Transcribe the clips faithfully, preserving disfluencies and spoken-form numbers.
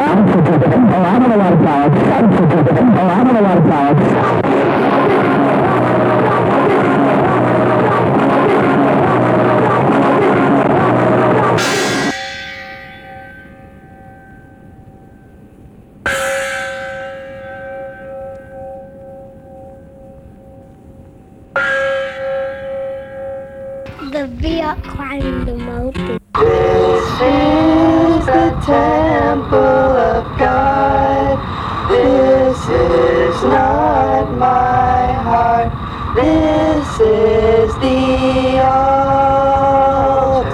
I'm in a lot of power. Oh, I'm in a lot of power. The Via climbing the mountain. This is the temple of God. This is not my heart. This is the altar.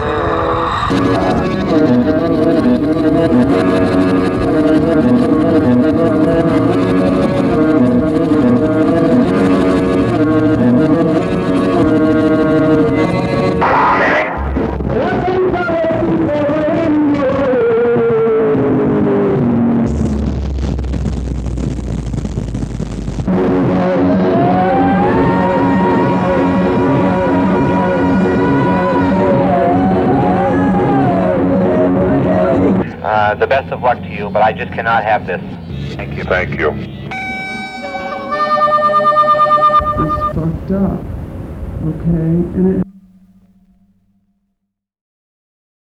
Uh, the best of luck to you, but I just cannot have this. Thank you. Thank you. It's fucked up, okay? And it